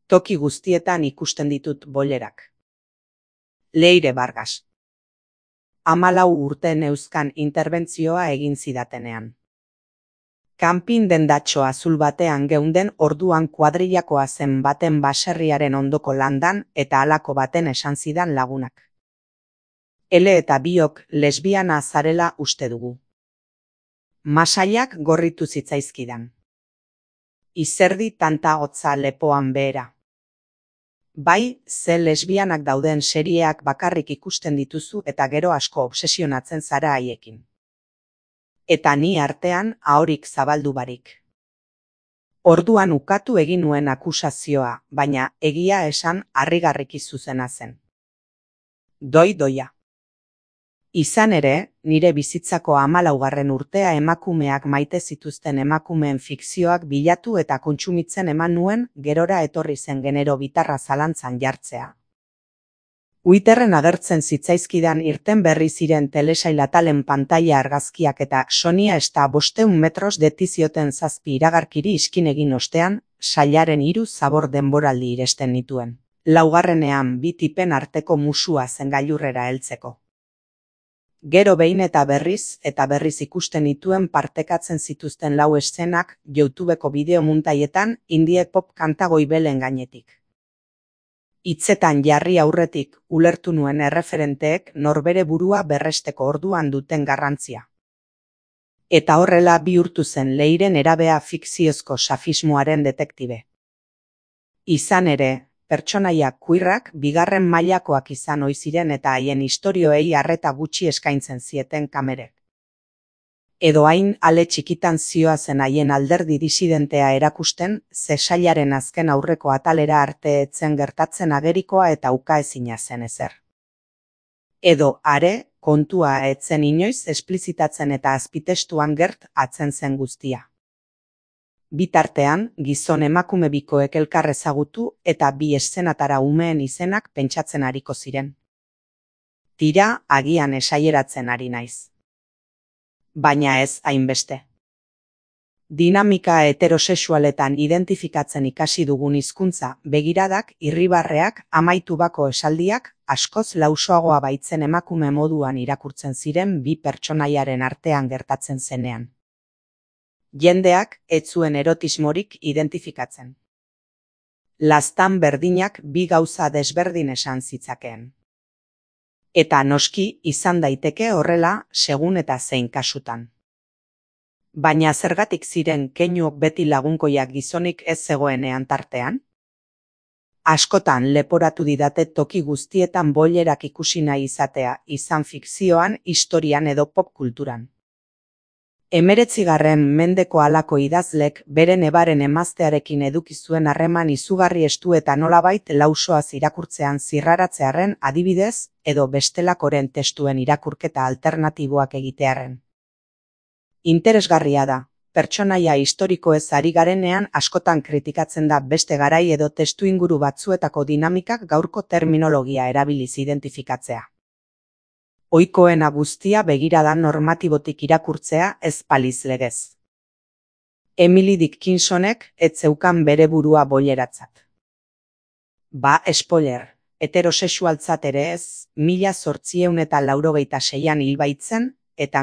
Toki guztietan ikusten ditut bolerak. Leire Vargas. 14 urte neuzkan interbentzioa egin zidatenean. Kanpin dendatxo azul batean geunden orduan kuadrillakoa zen baten baserriaren ondoko landan eta halako baten esan zidan lagunak. Ele eta biok lesbiana zarela uste dugu. Masailak gorritu zitzaizkidan. Izerdi tanta hotza lepoan behera. Bai, ze lesbianak dauden serieak bakarrik ikusten dituzu eta gero asko obsesionatzen zara haiekin. Eta ni artean ahorik zabaldu barik. Orduan ukatu egin nuen akusazioa, baina egia esan harrigarriki zuzena zen. Doi-doia. Izan ere, nire bizitzako 14. urtea emakumeak maite zituzten emakumeen fikzioak bilatu eta kontsumitzen eman nuen gerora etorri zen genero bitarra zalantzan jartzea. Twitterren agertzen zitzaizkidan irten berri ziren telesail atalen pantaila argazkiak eta Sonia esta 500 metros detizioten 7 iragarkiri iskin egin ostean, sailaren 3 zabor denboraldi iresten nituen. Laugarrenean 2 tipen arteko musua zen gailurrera heltzeko. Gero behin eta berriz ikusten nituen partekatzen zituzten 4 eszenak YouTubeko bideo muntaietan indie pop kanta goibelen gainetik. Hitzetan jarri aurretik ulertu nuen erreferenteek norbere burua berresteko orduan duten garrantzia. Eta horrela bihurtu zen Leire nerabea fikziozko safismoaren detektibe. Izan ere, pertsonaia queerrak bigarren mailakoak izan ohi ziren eta haien istorioei arreta gutxi eskaintzen zieten kamerek. Edo hain ale txikitan zioazen haien alderdi disidentea erakusten, ze sailaren azken aurreko atalera arte etzen gertatzen agerikoa eta ukaezina zen ezer. Edo are, kontua etzen inoiz esplizitatzen eta azpitestuan gert atzen zen guztia. Bitartean, gizon emakume bikoek elkar ezagutu eta 2 eszenatara umeen izenak pentsatzen ariko ziren. Tira, agian esaieratzen ari naiz. Baina ez hainbeste. Dinamika heterosexualetan identifikatzen ikasi dugun hizkuntza, begiradak, irribarreak, amaitu bako esaldiak, askoz lausoagoa baitzen emakume moduan irakurtzen ziren 2 pertsonaiaren artean gertatzen zenean. Jendeak ez zuen erotismorik identifikatzen. Laztan berdinak 2 gauza desberdin esan zitzakeen. Eta noski izan daiteke horrela segun eta zein kasutan. Baina zergatik ziren keinuok beti lagunkoiak gizonik ez zegoenean tartean? Askotan leporatu didate toki guztietan boilerak ikusi nahi izatea, izan fikzioan, historian edo pop kulturan. 19. mendeko halako idazlek beren ebaren emaztearekin eduki zuen harreman izugarri estu eta nolabait lausoaz irakurtzean zirraratzearren adibidez, edo bestelakoren testuen irakurketa alternatiboak egitearren. Interesgarria da, pertsonaia historikoez ari garenean askotan kritikatzen da beste garai edo testuinguru batzuetako dinamikak gaurko terminologia erabiliz identifikatzea. Ohikoena guztia begirada normatibotik irakurtzea ez paliz legez. Emily Dickinsonek ez zeukan bere burua boileratzat. Ba, spoiler, heterosexualtzat ere ez, 1886an hil baitzen, eta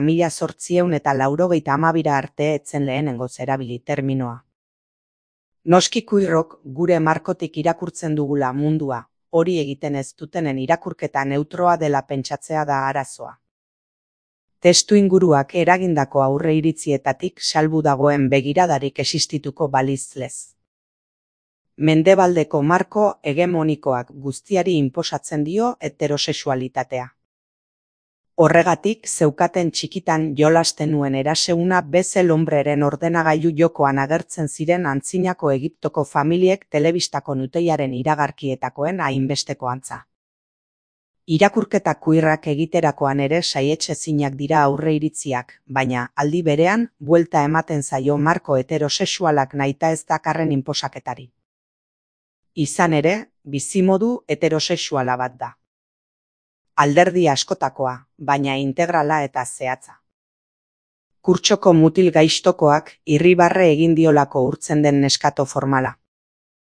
1892 arte etzen lehenengoz erabili terminoa. Noski queerrok gure markotik irakurtzen dugula mundua, hori egiten ez dutenen irakurketa neutroa dela pentsatzea da arazoa. Testu inguruak eragindako aurre iritzietatik salbu dagoen begiradarik existituko baliz lez. Mendebaldeko marko hegemonikoak guztiari inposatzen dio heterosexualitatea. Horregatik zeukaten txikitan jolasten nuen eraseuna bezel hombreren ordenagailu jokoan agertzen ziren antzinako Egiptoko familiek telebistako nuteiaren iragarkietakoen hainbesteko antza. Irakurketa queerrak egiterakoan ere saietsezinak dira aurreiritziak, baina aldi berean buelta ematen zaio marko heterosexualak nahita ez dakarren inposaketari. Izan ere, bizimodu heterosexuala bat da. Alderdi askotakoa, baina integrala eta zehatza. Kurtsoko mutil gaiztokoak irribarre egin diolako urtzen den neskato formala.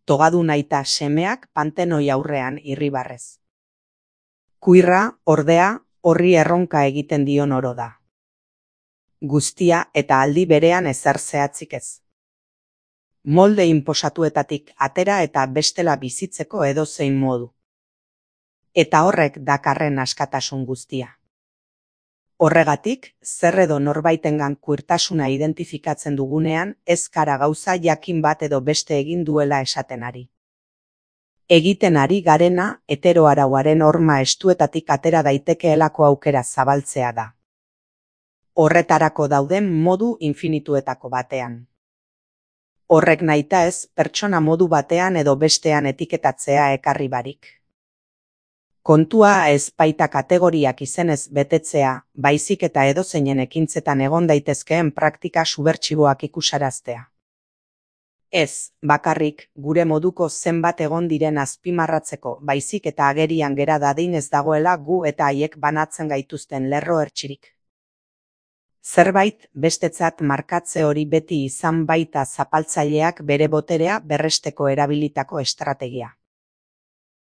Togadun aita semeak pantenoi aurrean irribarrez. Kuirra, ordea, horri erronka egiten dion oro da. Guztia eta aldi berean ezer zehatzik ez. Molde inposatuetatik atera eta bestela bizitzeko edozein modu. Eta horrek dakarren askatasun guztia. Horregatik, zer edo norbaitengan kuirtasuna identifikatzen dugunean, ez kara gauza jakin bat edo beste egin duela esaten ari. Egiten ari garena, heteroarauaren horma estuetatik atera daitekeelako aukera zabaltzea da. Horretarako dauden modu infinituetako batean. Horrek nahita ez, pertsona modu batean edo bestean etiketatzea ekarri barik. Kontua ez baita kategoriak izenez betetzea, baizik eta edozeinen ekintzetan egon daitezkeen praktika subertsiboak ikusaraztea. Ez, bakarrik, gure moduko zenbat egon diren azpimarratzeko, baizik eta agerian gera dadin ez dagoela gu eta haiek banatzen gaituzten lerro ertsirik. Zerbait bestetzat markatze hori beti izan baita zapaltzaileak bere boterea berresteko erabilitako estrategia.